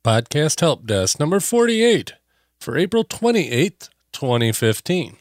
Podcast Help Desk number 48 for April 28th, 2015.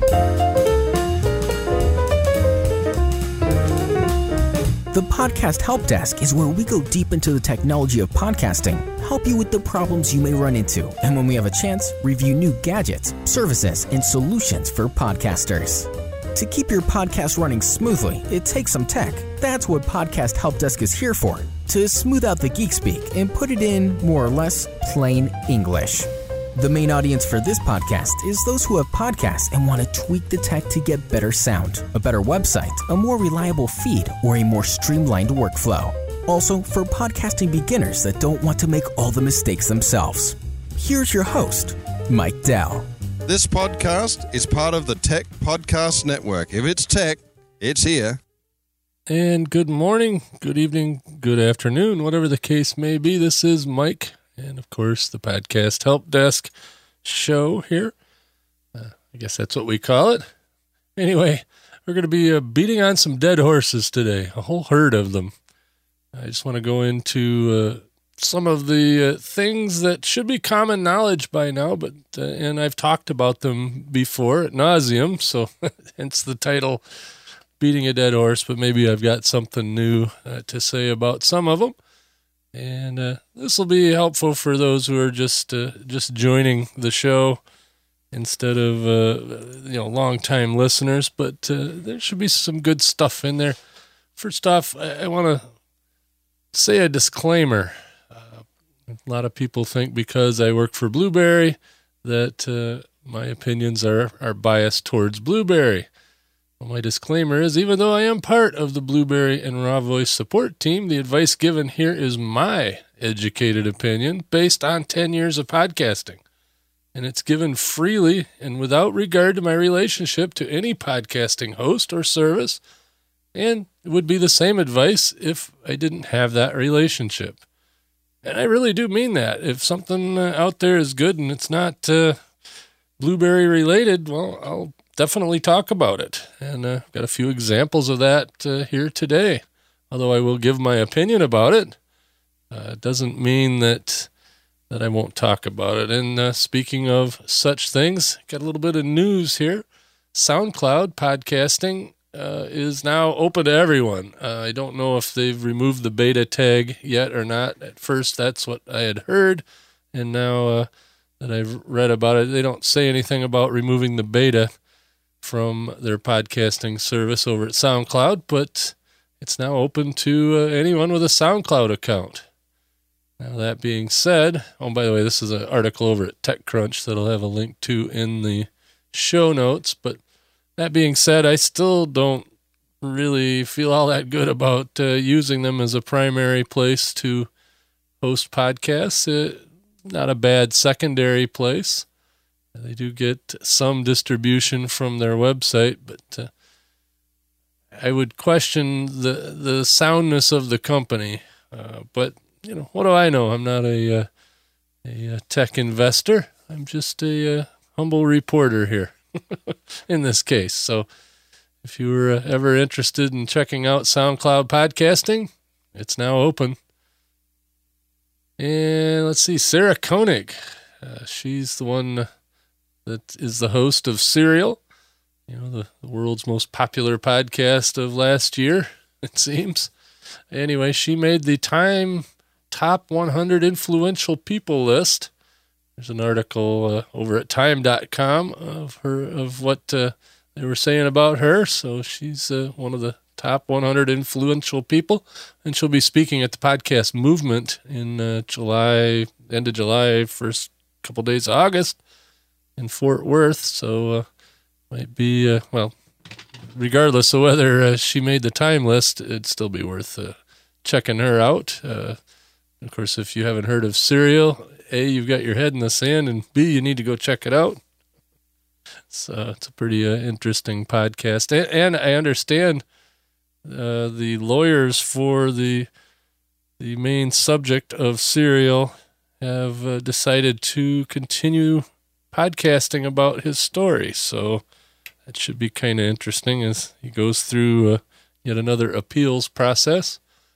The Podcast Help Desk is where we go deep into the technology of podcasting, help you with the problems you may run into, and when we have a chance, review new gadgets, services, and solutions for podcasters. To keep your podcast running smoothly, it takes some tech. That's what Podcast Help Desk is here for, to smooth out the geek speak and put it in, more or less, plain English. The main audience for this podcast is those who have podcasts and want to tweak the tech to get better sound, a better website, a more reliable feed, or a more streamlined workflow. Also, for podcasting beginners that don't want to make all the mistakes themselves. Here's your host, Mike Dell. This podcast is part of the Tech Podcast Network. If it's tech, it's here. And good morning, good evening, good afternoon, whatever the case may be. This is Mike, and of course, the Podcast Help Desk show here. I guess that's what we call it. Anyway, we're going to be beating on some dead horses today, a whole herd of them. I just want to go into some of the things that should be common knowledge by now, but and I've talked about them before at nauseum, so hence the title, Beating a Dead Horse, but maybe I've got something new to say about some of them. And this will be helpful for those who are just joining the show instead of long-time listeners, but there should be some good stuff in there. First off, I want to say a disclaimer. A lot of people think because I work for Blueberry that my opinions are biased towards Blueberry. Well, my disclaimer is, even though I am part of the Blueberry and Raw Voice support team, the advice given here is my educated opinion based on 10 years of podcasting. And it's given freely and without regard to my relationship to any podcasting host or service. And it would be the same advice if I didn't have that relationship. And I really do mean that. If something out there is good and it's not Blueberry related, well, I'll definitely talk about it. And I've got a few examples of that here today. Although I will give my opinion about it, it doesn't mean that I won't talk about it. And speaking of such things, got a little bit of news here. SoundCloud podcasting is now open to everyone. I don't know if they've removed the beta tag yet or not. At first, that's what I had heard. And now that I've read about it, they don't say anything about removing the beta from their podcasting service over at SoundCloud, but it's now open to anyone with a SoundCloud account. Now, that being said, oh, by the way, this is an article over at TechCrunch that I'll have a link to in the show notes, but that being said, I still don't really feel all that good about using them as a primary place to host podcasts. Not a bad secondary place. They do get some distribution from their website, but I would question the soundness of the company. But, what do I know? I'm not a tech investor. I'm just a humble reporter here in this case. So if you were ever interested in checking out SoundCloud podcasting, it's now open. And let's see, Sarah Koenig. She's the one that is the host of Serial, the world's most popular podcast of last year, it seems. Anyway, she made the Time Top 100 Influential People list. There's an article over at time.com of what they were saying about her. So she's one of the top 100 influential people, and she'll be speaking at the Podcast Movement in July, end of July, first couple days of August in Fort Worth. So might be, regardless of whether she made the time list, it'd still be worth checking her out. Of course, if you haven't heard of Serial, A, you've got your head in the sand, and B, you need to go check it out. So it's a pretty interesting podcast. And I understand the lawyers for the main subject of Serial have decided to continue podcasting about his story. So that should be kind of interesting as he goes through yet another appeals process.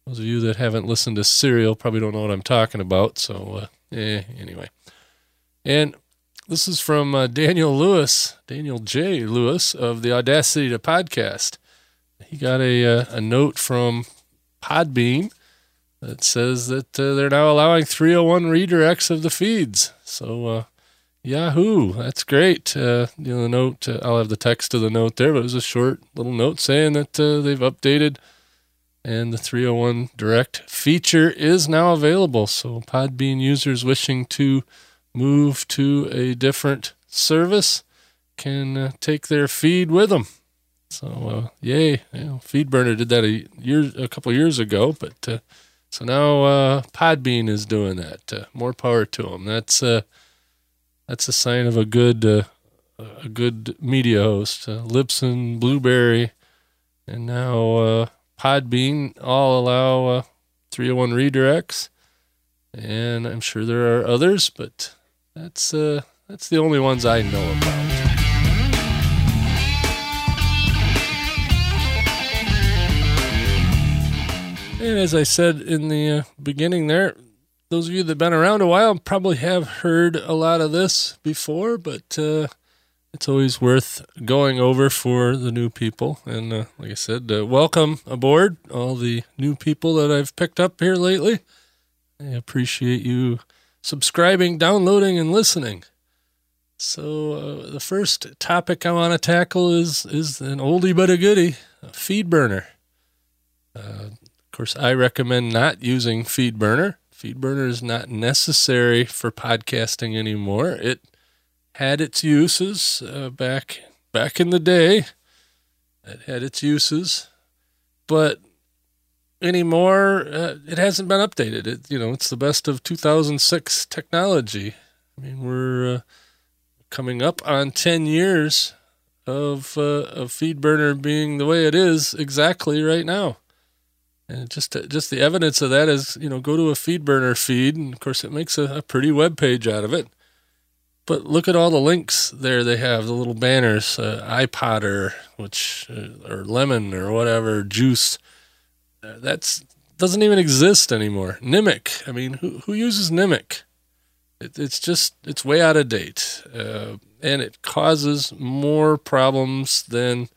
Those of you that haven't listened to Serial probably don't know what I'm talking about. So, anyway. And this is from Daniel J. Lewis of the Audacity to Podcast. He got a note from Podbean that says that they're now allowing 301 redirects of the feeds. So, Yahoo, that's great. The note, I'll have the text of the note there, but it was a short little note saying that they've updated and the 301 direct feature is now available. So Podbean users wishing to move to a different service can take their feed with them. So, yay. FeedBurner did that a couple years ago, but so now Podbean is doing that. More power to them. That's a sign of a good media host. Libsyn, Blueberry, and now Podbean all allow 301 redirects, and I'm sure there are others, but that's the only ones I know about. And as I said in the beginning there, those of you that have been around a while probably have heard a lot of this before, but it's always worth going over for the new people. And like I said, welcome aboard, all the new people that I've picked up here lately. I appreciate you subscribing, downloading, and listening. So the first topic I want to tackle is an oldie but a goodie, a FeedBurner. Of course, I recommend not using FeedBurner. FeedBurner is not necessary for podcasting anymore. It had its uses back in the day. It had its uses, but anymore, it hasn't been updated. It's the best of 2006 technology. I mean, we're coming up on 10 years of FeedBurner being the way it is exactly right now. And just the evidence of that is, go to a FeedBurner feed, and of course it makes a pretty web page out of it. But look at all the links there they have, the little banners, iPodder, or Lemon or whatever, Juice. That doesn't even exist anymore. Nimiq. I mean, who uses Nimiq? It's way out of date, and it causes more problems than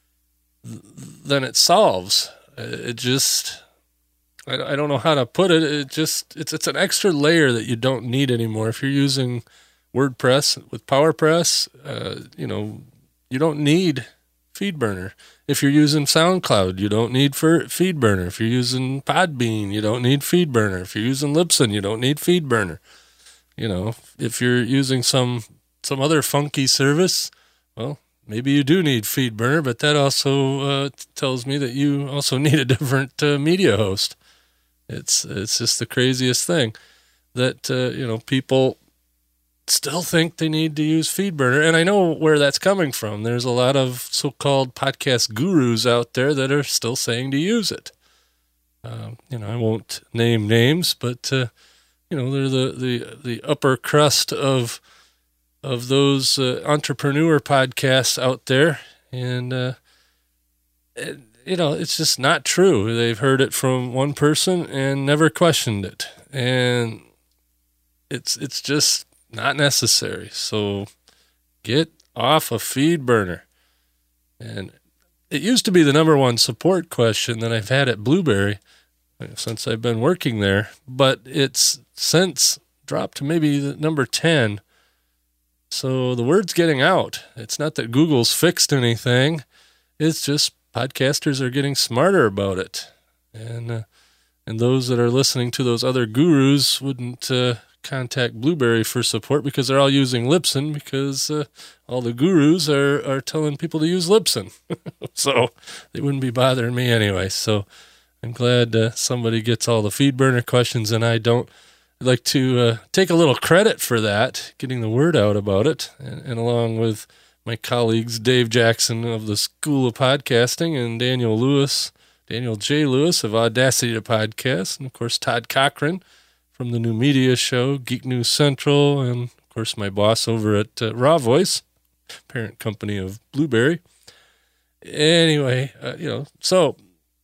it solves. I don't know how to put it. It's an extra layer that you don't need anymore. If you're using WordPress with PowerPress, you don't need FeedBurner. If you're using SoundCloud, you don't need FeedBurner. If you're using Podbean, you don't need FeedBurner. If you're using Libsyn, you don't need FeedBurner. If you're using some other funky service, well, maybe you do need FeedBurner, but that also tells me that you also need a different media host. It's just the craziest thing that people still think they need to use FeedBurner, and I know where that's coming from. There's a lot of so-called podcast gurus out there that are still saying to use it. I won't name names, but they're the upper crust of those entrepreneur podcasts out there, and it's just not true. They've heard it from one person and never questioned it, and it's just not necessary. So get off of FeedBurner. And it used to be the number one support question that I've had at Blueberry since I've been working there, but it's since dropped to maybe the number 10. So the word's getting out. It's not that Google's fixed anything. It's just podcasters are getting smarter about it. And those that are listening to those other gurus wouldn't contact Blueberry for support because they're all using Libsyn, because all the gurus are telling people to use Libsyn. So they wouldn't be bothering me anyway. So I'm glad somebody gets all the FeedBurner questions, and I don't. I'd like to take a little credit for that, getting the word out about it, and along with my colleagues Dave Jackson of the School of Podcasting and Daniel J. Lewis of Audacity to Podcast, and of course Todd Cochran from the new media show, Geek News Central, and of course my boss over at Raw Voice, parent company of Blueberry. Anyway, so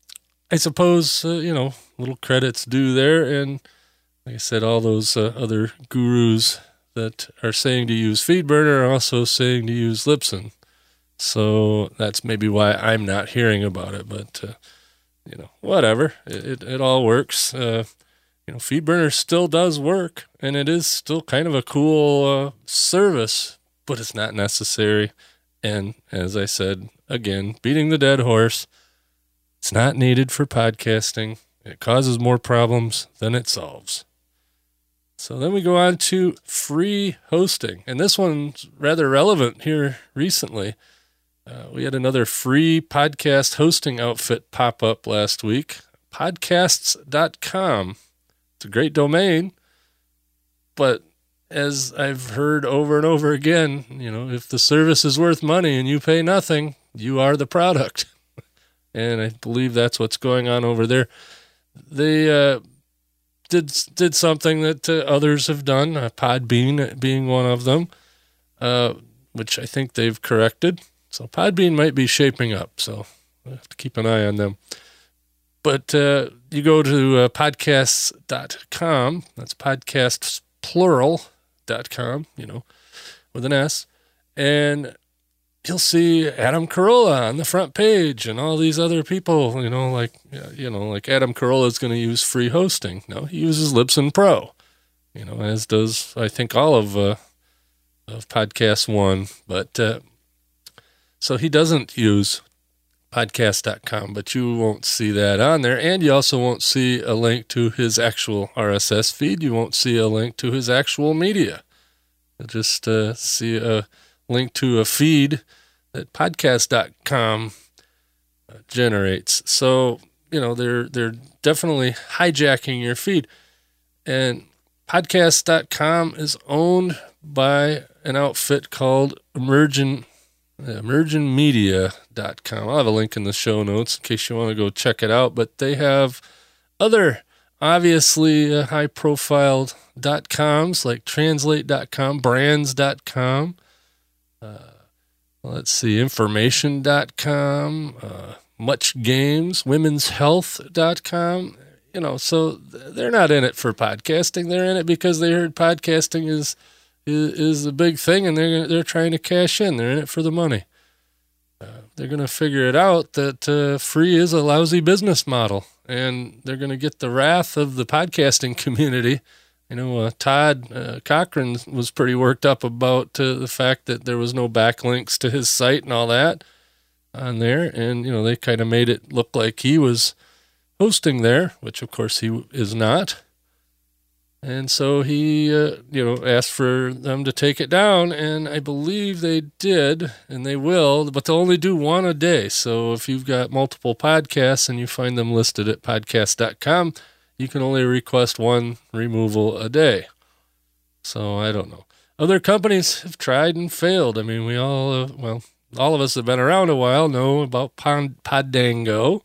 I suppose, little credits due there. And like I said, all those other gurus that are saying to use FeedBurner are also saying to use Libsyn. So that's maybe why I'm not hearing about it. But, whatever. It all works. FeedBurner still does work, and it is still kind of a cool service, but it's not necessary. And as I said, again, beating the dead horse, it's not needed for podcasting. It causes more problems than it solves. So then we go on to free hosting. And this one's rather relevant here recently. We had another free podcast hosting outfit pop up last week, podcasts.com. It's a great domain, but as I've heard over and over again, if the service is worth money and you pay nothing, you are the product. And I believe that's what's going on over there. They did something that others have done, Podbean being one of them, which I think they've corrected. So Podbean might be shaping up, so I have to keep an eye on them. But you go to podcasts.com, that's podcastsplural.com, with an S, and you'll see Adam Carolla on the front page and all these other people, like Adam Carolla is going to use free hosting. No, he uses Libsyn Pro, as does, I think, all of Podcast One. But so he doesn't use podcast.com, but you won't see that on there. And you also won't see a link to his actual RSS feed. You won't see a link to his actual media. You'll just see a link to a feed that podcast.com generates. So, they're definitely hijacking your feed. And podcast.com is owned by an outfit called emergenmedia.com. I'll have a link in the show notes in case you want to go check it out. But they have other, obviously, high-profile .coms like translate.com, brands.com, let's see, information.com, much games, womenshealth.com. So they're not in it for podcasting. They're in it because they heard podcasting is a big thing, and they're trying to cash in. They're in it for the money. They're going to figure it out that free is a lousy business model, and they're going to get the wrath of the podcasting community. Todd Cochran was pretty worked up about the fact that there was no backlinks to his site and all that on there, and they kind of made it look like he was hosting there, which of course he is not. And so he, asked for them to take it down, and I believe they did, and they will, but they'll only do one a day. So if you've got multiple podcasts and you find them listed at podcast.com, you can only request one removal a day. So I don't know. Other companies have tried and failed. I mean, we all, all of us have been around a while, know about Poddango.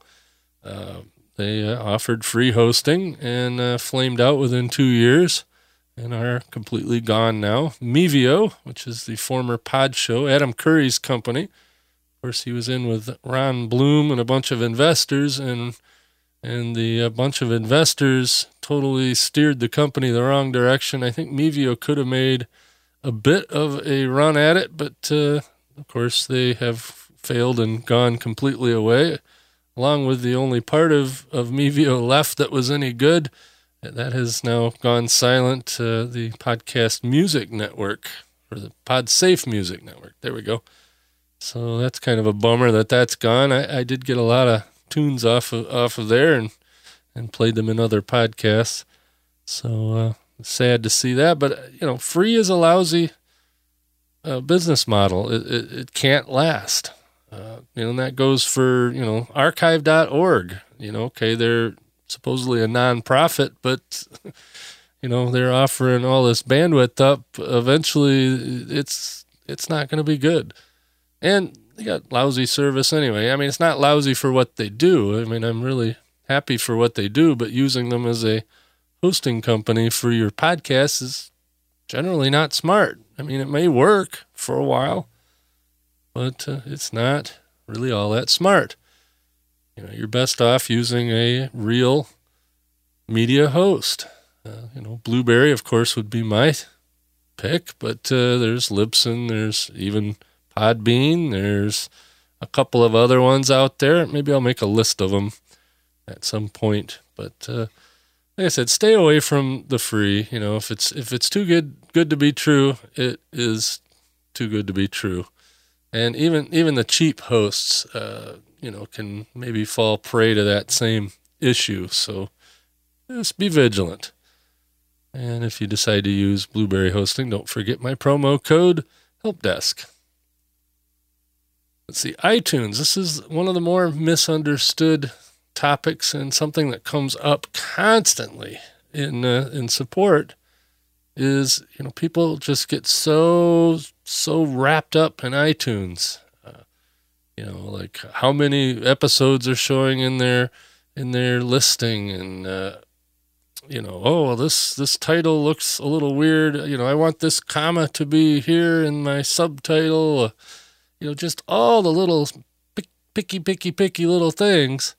They offered free hosting and flamed out within 2 years and are completely gone now. Mevio, which is the former Pod Show, Adam Curry's company. Of course, he was in with Ron Bloom and a bunch of investors, and the bunch of investors totally steered the company the wrong direction. I think Mevio could have made a bit of a run at it, but of course they have failed and gone completely away, along with the only part of Mevio left that was any good. That has now gone silent, the Podcast Music Network, or the PodSafe Music Network. There we go. So that's kind of a bummer that that's gone. I did get a lot of tunes off of there and played them in other podcasts. So sad to see that. But, free is a lousy business model. It can't last. And that goes for, archive.org. Okay, they're supposedly a nonprofit, but, they're offering all this bandwidth up. Eventually, it's not going to be good. And they got lousy service anyway. I mean, it's not lousy for what they do. I mean, I'm really happy for what they do, but using them as a hosting company for your podcast is generally not smart. I mean, it may work for a while, but it's not really all that smart. you're best off using a real media host. Blueberry, of course, would be my pick, but there's Libsyn, there's even Podbean, there's a couple of other ones out there. Maybe I'll make a list of them at some point. But like I said, stay away from the free. If it's too good to be true, it is too good to be true. And even the cheap hosts, can maybe fall prey to that same issue. So just be vigilant. And if you decide to use Blueberry hosting, don't forget my promo code HelpDesk. Let's see, iTunes. This is one of the more misunderstood topics and something that comes up constantly in support is, people just get so wrapped up in iTunes. Like how many episodes are showing in their listing, and this title looks a little weird. I want this comma to be here in my subtitle. Just all the little picky little things.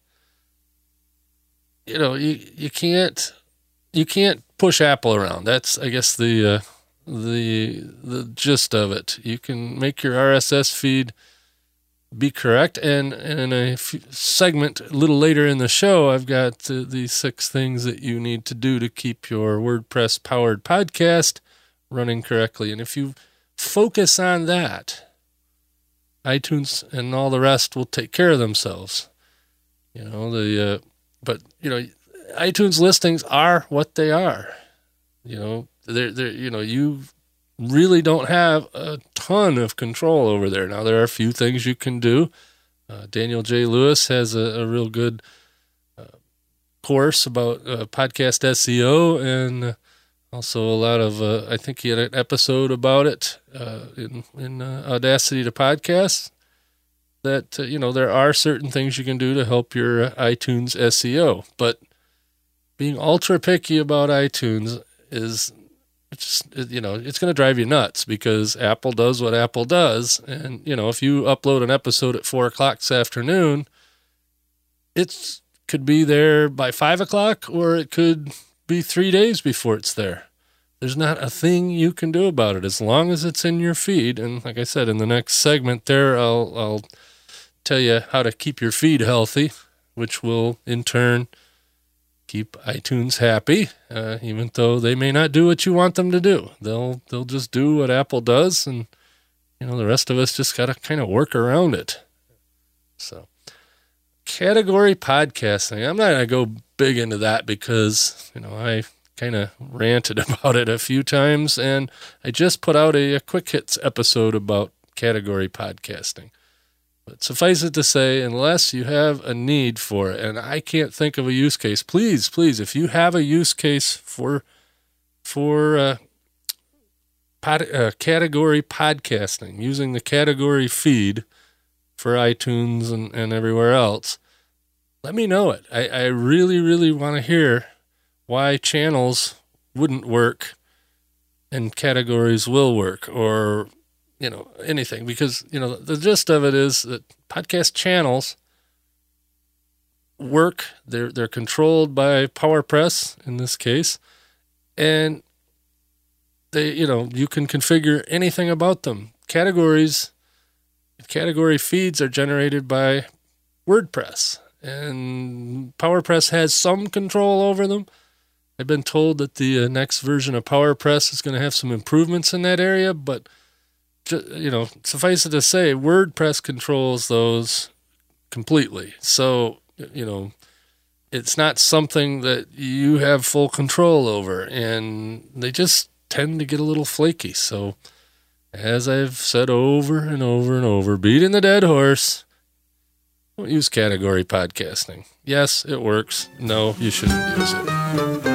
You can't push Apple around. That's, I guess, the gist of it. You can make your RSS feed be correct, and in a segment a little later in the show, I've got the 6 things that you need to do to keep your WordPress powered podcast running correctly. And if you focus on that, iTunes and all the rest will take care of themselves. But iTunes listings are what they are. You really don't have a ton of control over there. Now, there are a few things you can do. Daniel J. Lewis has a real good course about podcast SEO, and also a lot of, I think he had an episode about it in Audacity to Podcast, that, there are certain things you can do to help your iTunes SEO. But being ultra picky about iTunes is... it's going to drive you nuts, because Apple does what Apple does. And, if you upload an episode at 4:00 this afternoon, it could be there by 5:00, or it could be 3 days before it's there. There's not a thing you can do about it as long as it's in your feed. And like I said, in the next segment there, I'll tell you how to keep your feed healthy, which will in turn keep iTunes happy, even though they may not do what you want them to do. They'll just do what Apple does, and the rest of us just got to kind of work around it. So, category podcasting. I'm not going to go big into that because I kind of ranted about it a few times, and I just put out a quick hits episode about category podcasting. But suffice it to say, unless you have a need for it, and I can't think of a use case, please, if you have a use case for category podcasting, using the category feed for iTunes and everywhere else, let me know it. I really, really want to hear why channels wouldn't work and categories will work, or anything, because, the gist of it is that podcast channels work. They're controlled by PowerPress in this case, and they, you can configure anything about them. Category feeds are generated by WordPress, and PowerPress has some control over them. I've been told that the next version of PowerPress is going to have some improvements in that area, but suffice it to say, WordPress controls those completely. So, it's not something that you have full control over, and they just tend to get a little flaky. So, as I've said over and over and over, beating the dead horse, don't use category podcasting. Yes, it works. No, you shouldn't use it.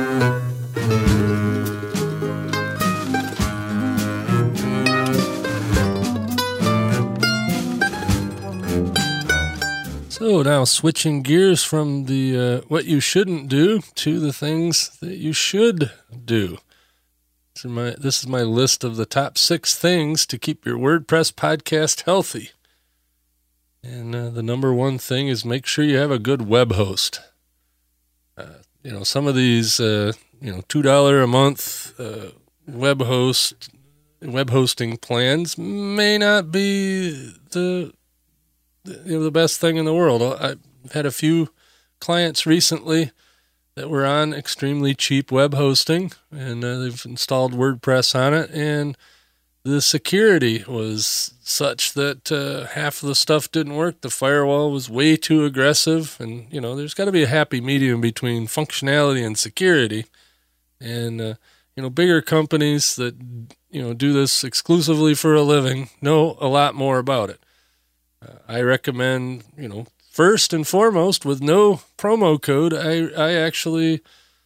So now switching gears from the what you shouldn't do to the things that you should do. This is my list of the top 6 things to keep your WordPress podcast healthy. And the number one thing is make sure you have a good web host. Some of these, $2 a month web hosting plans may not be the best thing in the world. I've had a few clients recently that were on extremely cheap web hosting, and they've installed WordPress on it, and the security was such that half of the stuff didn't work. The firewall was way too aggressive, and there's got to be a happy medium between functionality and security. And bigger companies that do this exclusively for a living know a lot more about it. I recommend, first and foremost, with no promo code, I actually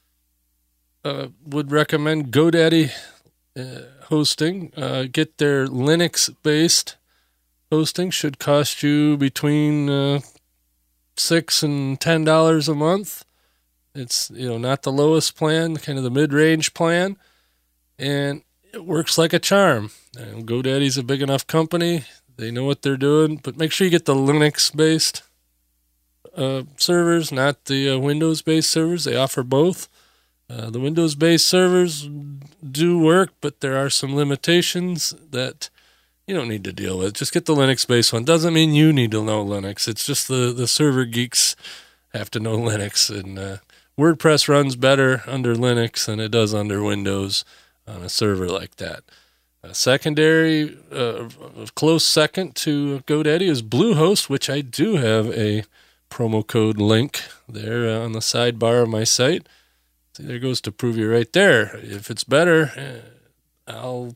would recommend GoDaddy hosting. Get their Linux-based hosting. Should cost you between $6 and $10 a month. It's not the lowest plan, kind of the mid-range plan, and it works like a charm. GoDaddy's a big enough company. They know what they're doing, but make sure you get the Linux-based servers, not the Windows-based servers. They offer both. The Windows-based servers do work, but there are some limitations that you don't need to deal with. Just get the Linux-based one. Doesn't mean you need to know Linux. It's just the server geeks have to know Linux. And WordPress runs better under Linux than it does under Windows on a server like that. Secondary, a close second to GoDaddy is Bluehost, which I do have a promo code link there on the sidebar of my site. See, there goes to prove you right there. If it's better, I'll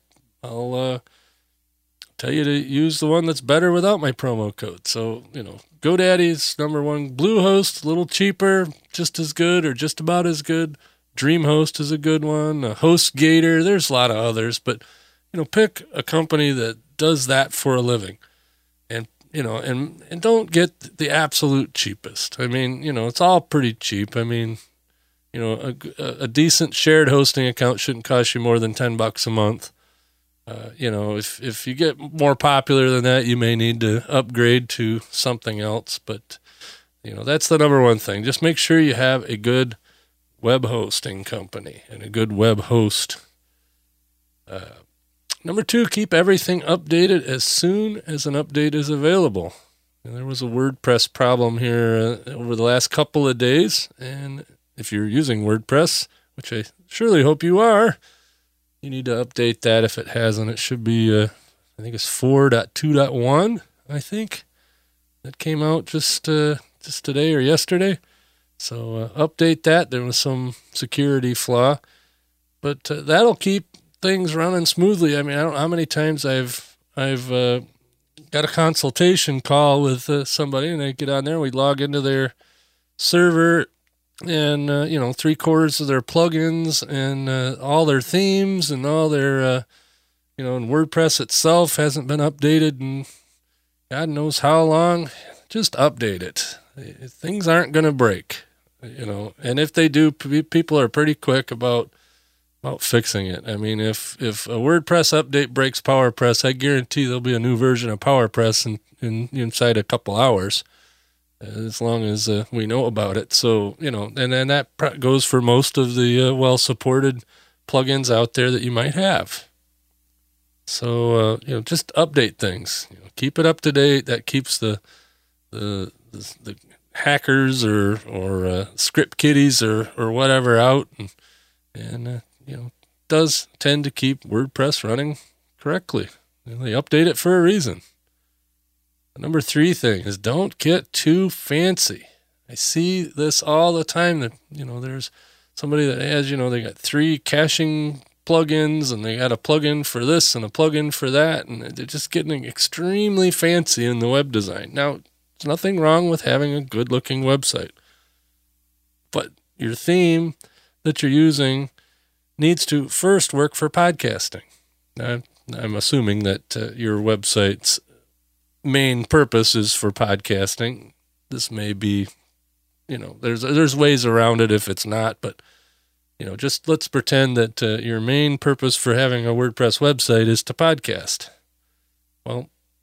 tell you to use the one that's better without my promo code. So, GoDaddy's number one. Bluehost, a little cheaper, just as good or just about as good. DreamHost is a good one. HostGator, there's a lot of others, but pick a company that does that for a living, and don't get the absolute cheapest. I mean, it's all pretty cheap. I mean, a decent shared hosting account shouldn't cost you more than $10 a month. If you get more popular than that, you may need to upgrade to something else. But that's the number one thing. Just make sure you have a good web hosting company and a good web host. Number two, keep everything updated as soon as an update is available. And there was a WordPress problem here over the last couple of days. And if you're using WordPress, which I surely hope you are, you need to update that if it hasn't. It should be, I think it's 4.2.1, I think. That came out just today or yesterday. So update that. There was some security flaw. But that'll keep things running smoothly. I mean, I don't know how many times I've got a consultation call with somebody, and they get on there, and we log into their server, and 3/4 of their plugins and all their themes and all their and WordPress itself hasn't been updated in God knows how long. Just update it. Things aren't going to break, and if they do, people are pretty quick about fixing it. I mean, if a WordPress update breaks PowerPress, I guarantee there'll be a new version of PowerPress inside a couple hours, as long as we know about it. So, and then that goes for most of the well-supported plugins out there that you might have. So, just update things. Keep it up to date. That keeps the hackers or script kiddies or whatever out, and does tend to keep WordPress running correctly. They update it for a reason. The number 3 thing is don't get too fancy. I see this all the time that, there's somebody that has, they got 3 caching plugins and they got a plugin for this and a plugin for that, and they're just getting extremely fancy in the web design. Now, there's nothing wrong with having a good-looking website, but your theme that you're using needs to first work for podcasting. I'm assuming that your website's main purpose is for podcasting. This may be, there's ways around it if it's not, but, just let's pretend that your main purpose for having a WordPress website is to podcast. Well,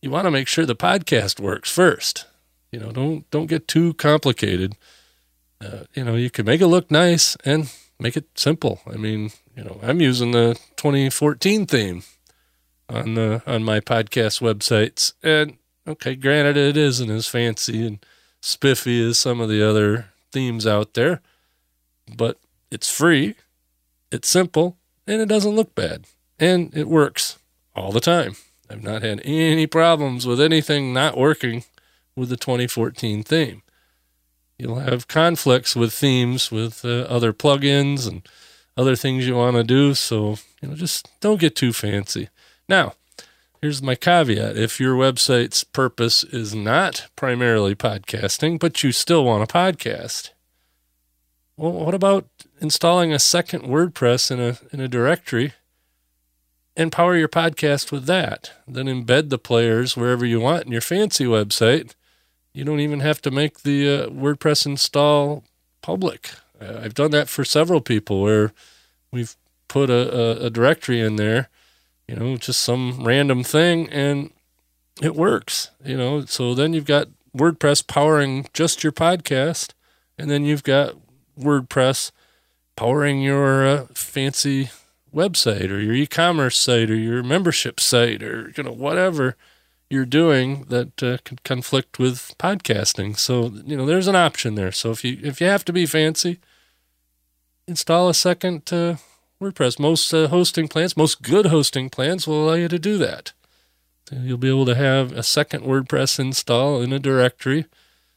you want to make sure the podcast works first. Don't get too complicated. You can make it look nice and make it simple. I mean, I'm using the 2014 theme on my podcast websites, and okay, granted, it isn't as fancy and spiffy as some of the other themes out there, but it's free, it's simple, and it doesn't look bad, and it works all the time. I've not had any problems with anything not working with the 2014 theme. You'll have conflicts with themes, with other plugins and other things you want to do, so just don't get too fancy. Now, here's my caveat. If your website's purpose is not primarily podcasting, but you still want a podcast, well, what about installing a second WordPress in a directory and power your podcast with that? Then embed the players wherever you want in your fancy website. You don't even have to make the WordPress install public. I've done that for several people where we've put a directory in there, just some random thing, and it works, So then you've got WordPress powering just your podcast, and then you've got WordPress powering your fancy website or your e-commerce site or your membership site or, whatever you're doing that could conflict with podcasting. So, there's an option there. So if you have to be fancy, install a second WordPress. Most hosting plans, most good hosting plans will allow you to do that. You'll be able to have a second WordPress install in a directory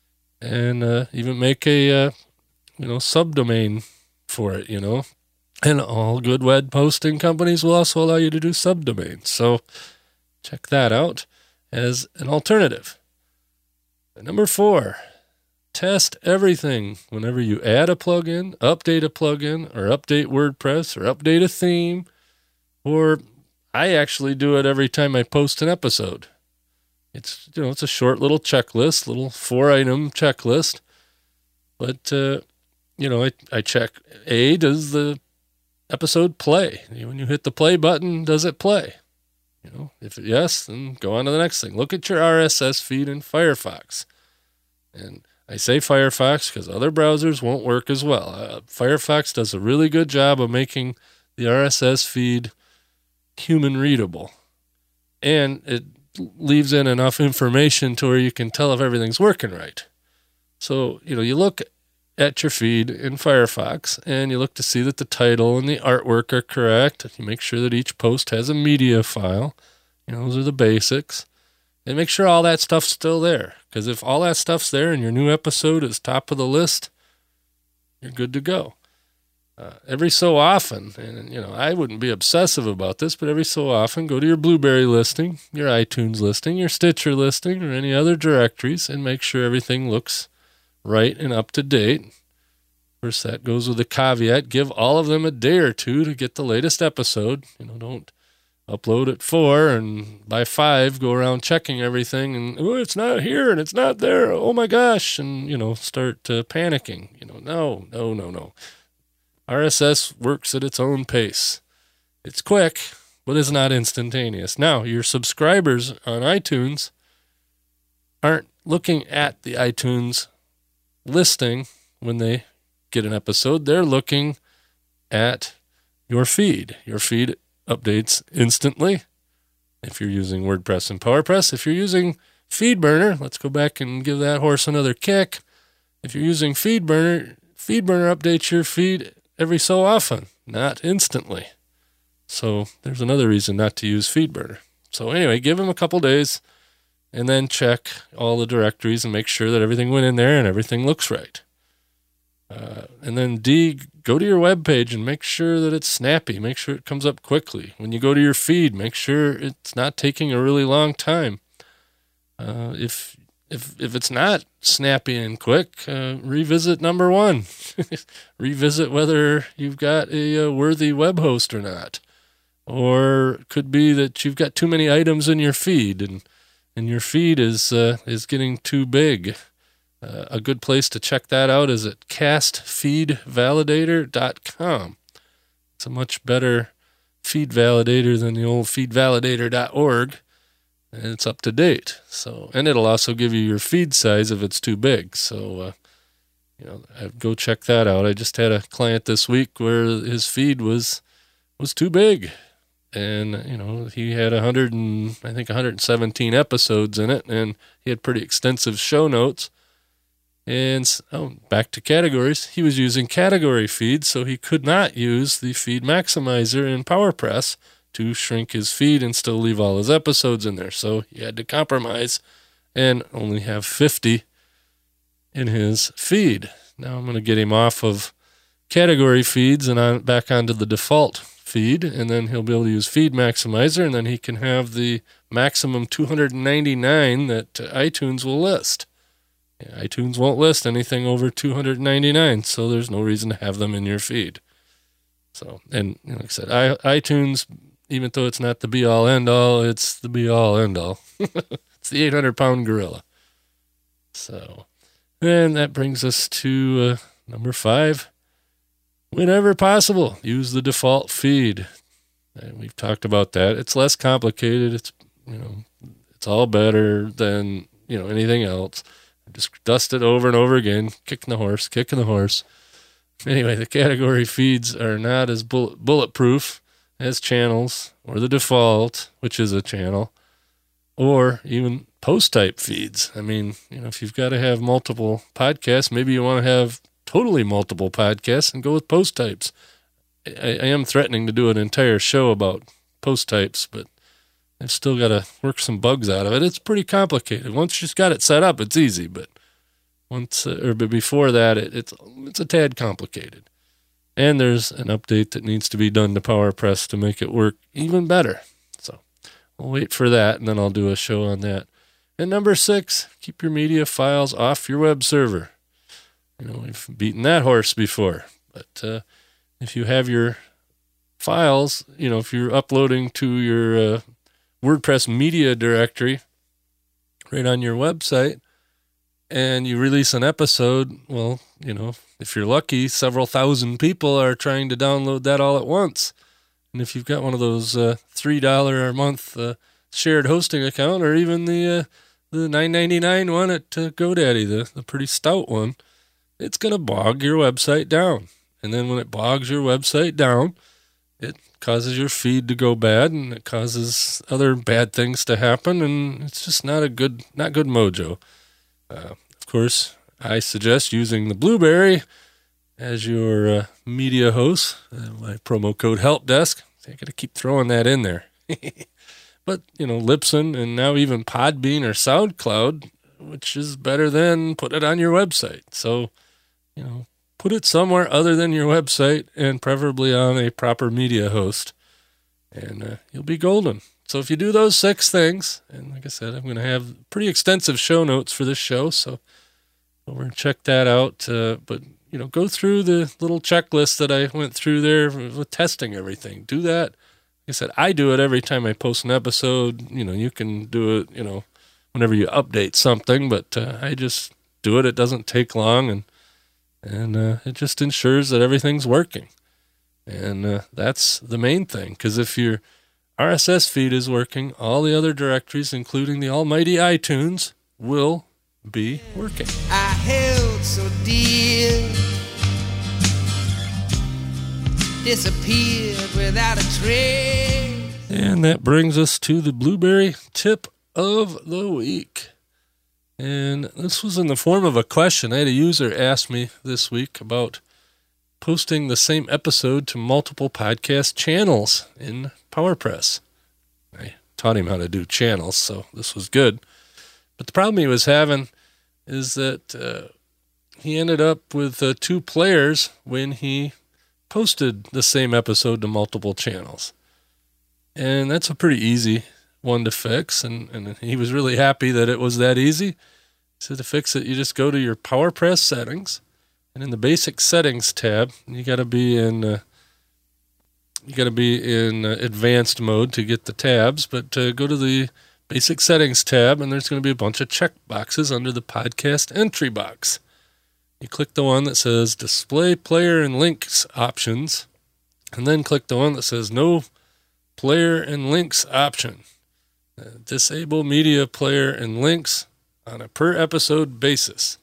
and even make a subdomain for it, And all good web hosting companies will also allow you to do subdomains. So check that out as an alternative. And number 4, test everything. Whenever you add a plugin, or update WordPress, or update a theme, or I actually do it every time I post an episode. It's it's a short little checklist, little 4-item checklist, but I check: A, does the episode play? When you hit the play button, does it play? If yes, then go on to the next thing. Look at your RSS feed in Firefox. And I say Firefox because other browsers won't work as well. Firefox does a really good job of making the RSS feed human readable. And it leaves in enough information to where you can tell if everything's working right. So, you look at your feed in Firefox and you look to see that the title and the artwork are correct. You make sure that each post has a media file. Those are the basics. And make sure all that stuff's still there. Because if all that stuff's there and your new episode is top of the list, you're good to go. Every so often, and I wouldn't be obsessive about this, but every so often, go to your Blueberry listing, your iTunes listing, your Stitcher listing, or any other directories, and make sure everything looks right and up to date. Of course, that goes with the caveat: give all of them a day or two to get the latest episode. Don't upload at 4 and by 5 go around checking everything and it's not here and it's not there. Oh my gosh! And start panicking. No. RSS works at its own pace. It's quick, but it's not instantaneous. Now, your subscribers on iTunes aren't looking at the iTunes listing when they get an episode. They're looking at your feed. Your feed updates instantly if you're using WordPress and PowerPress. If you're using FeedBurner, let's go back and give that horse another kick. If you're using FeedBurner updates your feed every so often, not instantly. So there's another reason not to use FeedBurner. So anyway, give them a couple days and then check all the directories and make sure that everything went in there and everything looks right. And then D, go to your web page and make sure that it's snappy. Make sure it comes up quickly. When you go to your feed, make sure it's not taking a really long time. If it's not snappy and quick, revisit number 1. Revisit whether you've got a worthy web host or not. Or it could be that you've got too many items in your feed and your feed is getting too big. A good place to check that out is at castfeedvalidator.com. It's a much better feed validator than the old feedvalidator.org. and it's up to date. So, and it'll also give you your feed size if it's too big. So, go check that out. I just had a client this week where his feed was too big, and he had 117 episodes in it, and he had pretty extensive show notes. And back to categories, he was using category feeds, so he could not use the feed maximizer in PowerPress to shrink his feed and still leave all his episodes in there. So he had to compromise and only have 50 in his feed. Now I'm going to get him off of category feeds and back onto the default feed, and then he'll be able to use Feed Maximizer, and then he can have the maximum 299 that iTunes will list. iTunes won't list anything over 299, so there's no reason to have them in your feed. So, and like I said, iTunes, even though it's not the be-all, end-all, it's the be-all, end-all. It's the 800-pound gorilla. So, and that brings us to number 5. Whenever possible, use the default feed. And we've talked about that. It's less complicated. It's all better than anything else. Just dust it over and over again, kicking the horse. Anyway, the category feeds are not as bulletproof as channels or the default, which is a channel, or even post type feeds. I mean, if you've got to have multiple podcasts, maybe you want to have totally multiple podcasts and go with post types. I am threatening to do an entire show about post types, but I've still got to work some bugs out of it. It's pretty complicated. Once you've got it set up, it's easy, but before that, it's a tad complicated. And there's an update that needs to be done to PowerPress to make it work even better. So we'll wait for that, and then I'll do a show on that. And number 6, keep your media files off your web server. We've beaten that horse before, but if you have your files, if you're uploading to your WordPress media directory right on your website and you release an episode, well, if you're lucky, several thousand people are trying to download that all at once. And if you've got one of those $3 a month shared hosting account, or even the $9.99 one at GoDaddy, the pretty stout one, it's going to bog your website down. And then when it bogs your website down, it causes your feed to go bad, and it causes other bad things to happen, and it's just not good mojo. Of course, I suggest using the Blueberry as your media host. My promo code HelpDesk. I got to keep throwing that in there. But Libsyn and now even Podbean or SoundCloud, which is better than put it on your website. So, put it somewhere other than your website, and preferably on a proper media host, and you'll be golden. So if you do those 6 things, and like I said, I'm going to have pretty extensive show notes for this show, so over and check that out. But go through the little checklist that I went through there with testing everything. Do that. Like I said, I do it every time I post an episode. You can do it, whenever you update something, but I just do it. It doesn't take long, and it just ensures that everything's working. And that's the main thing, because if your RSS feed is working, all the other directories, including the almighty iTunes, will be working. I held so dear, disappeared without a trace. And that brings us to the Blueberry tip of the week. And this was in the form of a question. I had a user ask me this week about posting the same episode to multiple podcast channels in PowerPress. I taught him how to do channels, so this was good. But the problem he was having is that he ended up with 2 players when he posted the same episode to multiple channels. And that's a pretty easy one to fix, and he was really happy that it was that easy. So to fix it, you just go to your PowerPress settings, and in the basic settings tab, you got to be in advanced mode to get the tabs, but go to the basic settings tab, and there's going to be a bunch of check boxes under the podcast entry box. You click the one that says display player and links options, and then click the one that says no player and links option. Disable media player and links on a per episode basis.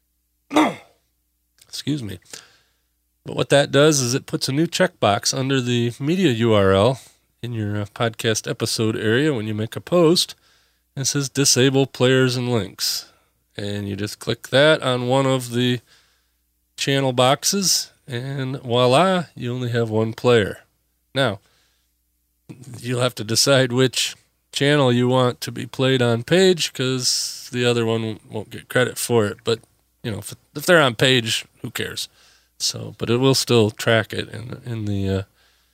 Excuse me. But what that does is it puts a new checkbox under the media URL in your podcast episode area when you make a post. And it says disable players and links. And you just click that on one of the channel boxes, and voila, you only have one player. Now, you'll have to decide which channel you want to be played on page, because the other one won't get credit for it. But, if they're on page, who cares? So, but it will still track it in the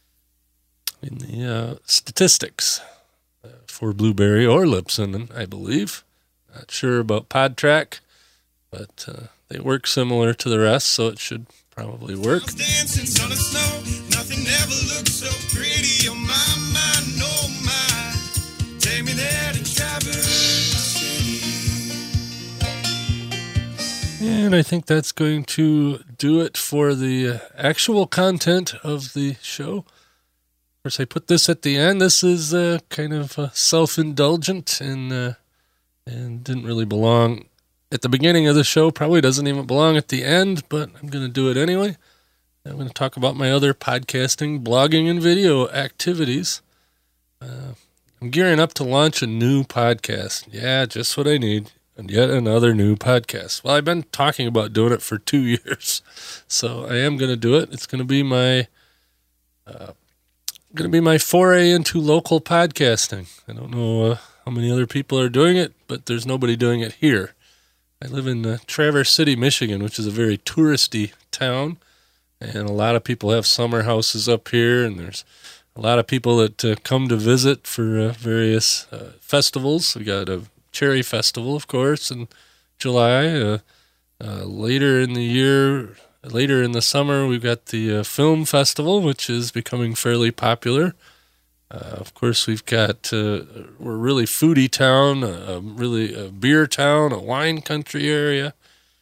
statistics for Blueberry or Libsyn, I believe. Not sure about PodTrack, but they work similar to the rest, so it should probably work. Dancing on the snow, nothing ever looks so pretty. Oh my, oh my, take me there to Traverse City. And I think that's going to do it for the actual content of the show. Of course, I put this at the end. This is kind of self-indulgent and didn't really belong at the beginning of the show. Probably doesn't even belong at the end, but I'm going to do it anyway. I'm going to talk about my other podcasting, blogging, and video activities. I'm gearing up to launch a new podcast. Yeah, just what I need. And yet another new podcast. Well, I've been talking about doing it for 2 years, so I am going to do it. It's going to be my foray into local podcasting. I don't know how many other people are doing it, but there's nobody doing it here. I live in Traverse City, Michigan, which is a very touristy town, and a lot of people have summer houses up here, and there's a lot of people that come to visit for various festivals. We got a Cherry Festival, of course, in July. Later in the summer, we've got the Film Festival, which is becoming fairly popular. Of course, we've got, we're a really foodie town, really a beer town, a wine country area.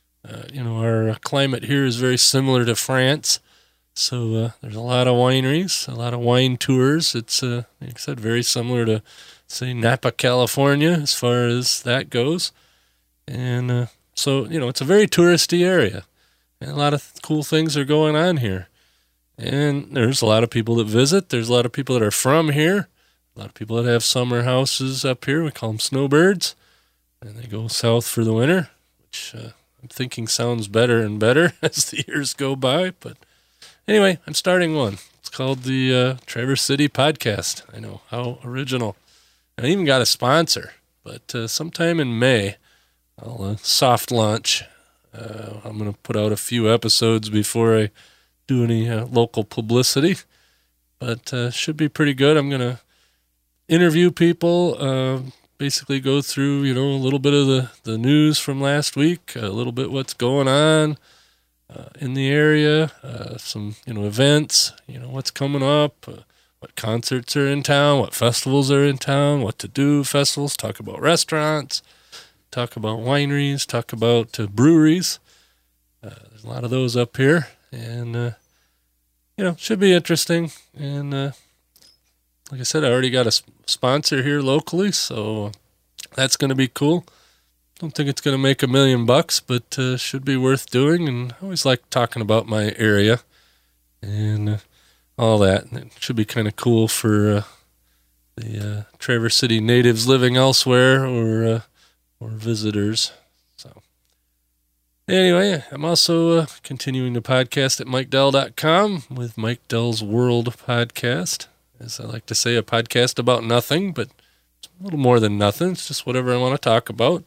Our climate here is very similar to France. So there's a lot of wineries, a lot of wine tours. It's, like I said, very similar to, say, Napa, California, as far as that goes. And so, it's a very touristy area. And a lot of cool things are going on here. And there's a lot of people that visit. There's a lot of people that are from here. A lot of people that have summer houses up here. We call them snowbirds. And they go south for the winter, which I'm thinking sounds better and better as the years go by. But anyway, I'm starting one. It's called the Traverse City Podcast. I know, how original. And I even got a sponsor. But sometime in May, I'll soft launch. I'm going to put out a few episodes before I do any local publicity, but should be pretty good. I'm going to interview people, basically go through, a little bit of the news from last week, a little bit what's going on in the area, some, events, what's coming up, what concerts are in town, what festivals are in town, what to do festivals, talk about restaurants, talk about wineries, talk about breweries. There's a lot of those up here. And, should be interesting. And, like I said, I already got a sponsor here locally, so that's going to be cool. Don't think it's going to make $1 million, but should be worth doing. And I always like talking about my area and all that. And it should be kind of cool for the Traverse City natives living elsewhere or visitors. So anyway, I'm also continuing to podcast at MikeDell.com with Mike Dell's World Podcast. As I like to say, a podcast about nothing, but it's a little more than nothing. It's just whatever I want to talk about.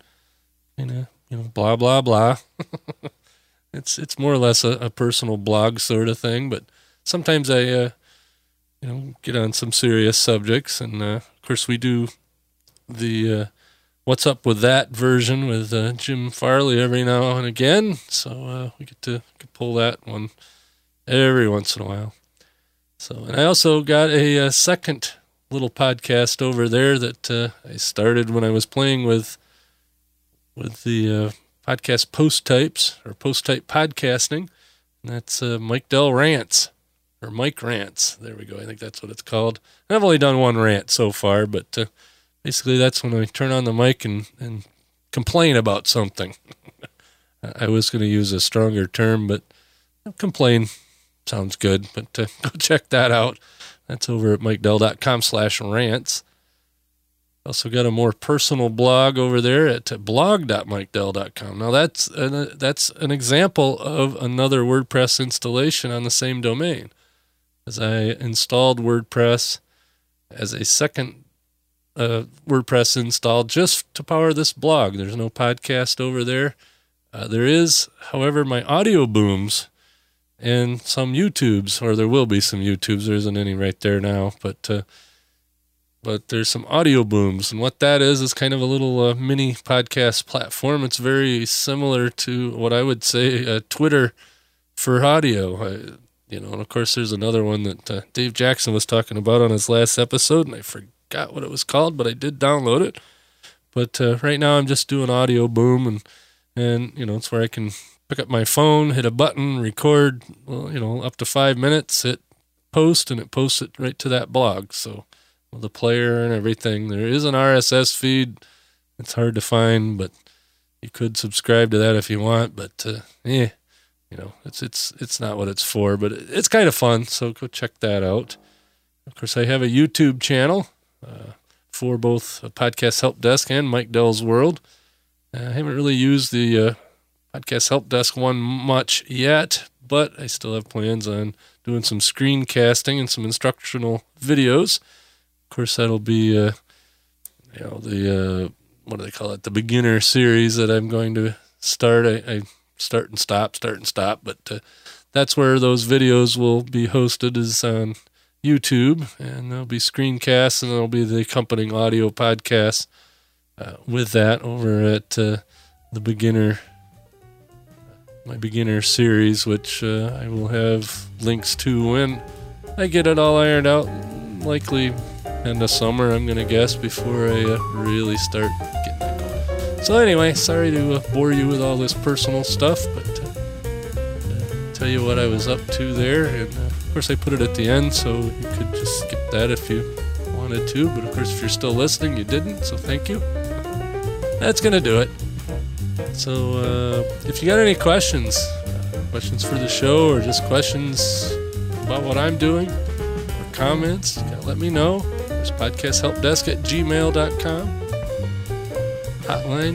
Blah, blah, blah. It's more or less a personal blog sort of thing, but sometimes I, get on some serious subjects. And, of course, we do the What's Up With That version with Jim Farley every now and again. So we get to pull that one every once in a while. So, and I also got a second little podcast over there that I started when I was playing with the podcast Post Types, or Post Type Podcasting. And that's Mike Dell Rants, or Mike Rants. There we go. I think that's what it's called. And I've only done one rant so far, but Basically, that's when I turn on the mic and complain about something. I was going to use a stronger term, but complain sounds good. But go check that out. That's over at MikeDell.com/rants. Also got a more personal blog over there at blog.mikedell.com. Now that's an example of another WordPress installation on the same domain. As I installed WordPress as a second WordPress install just to power this blog. There's no podcast over there. There is, however, my audio booms and some YouTubes, or there will be some YouTubes. There isn't any right there now, but there's some audio booms. And what that is kind of a little mini podcast platform. It's very similar to what I would say Twitter for audio. And of course, there's another one that Dave Jackson was talking about on his last episode, and I forgot what it was called, but I did download it. But right now I'm just doing audio boom, and it's where I can pick up my phone, hit a button, record, up to 5 minutes, hit post, and it posts it right to that blog. So the player and everything. There is an RSS feed. It's hard to find, but you could subscribe to that if you want. But it's not what it's for. But it's kind of fun, so go check that out. Of course, I have a YouTube channel for both Podcast Help Desk and Mike Dell's World. I haven't really used the Podcast Help Desk one much yet, but I still have plans on doing some screencasting and some instructional videos. Of course, that'll be, the what do they call it? The beginner series that I'm going to start. I start and stop, but that's where those videos will be hosted, is on YouTube, and there'll be screencasts, and there'll be the accompanying audio podcasts with that over at my beginner series, which I will have links to when I get it all ironed out, likely end of summer, I'm going to guess, before I really start getting it going. So anyway, sorry to bore you with all this personal stuff, but tell you what I was up to there. And of course, I put it at the end, so you could just skip that if you wanted to. But of course, if you're still listening, you didn't, so thank you. That's going to do it. So if you got any questions for the show, or just questions about what I'm doing, or comments, you gotta let me know. There's podcasthelpdesk@gmail.com. Hotline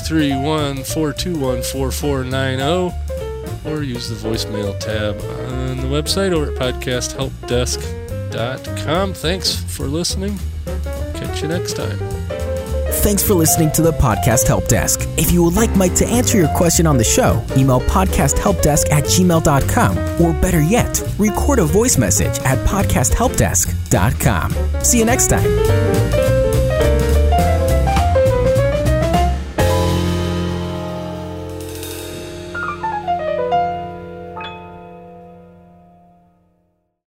231-421-4490, or use the voicemail tab on the website over at podcasthelpdesk.com. Thanks for listening. Catch you next time. Thanks for listening to the Podcast Help Desk. If you would like Mike to answer your question on the show, email podcasthelpdesk@gmail.com, or better yet, record a voice message at podcasthelpdesk.com. See you next time.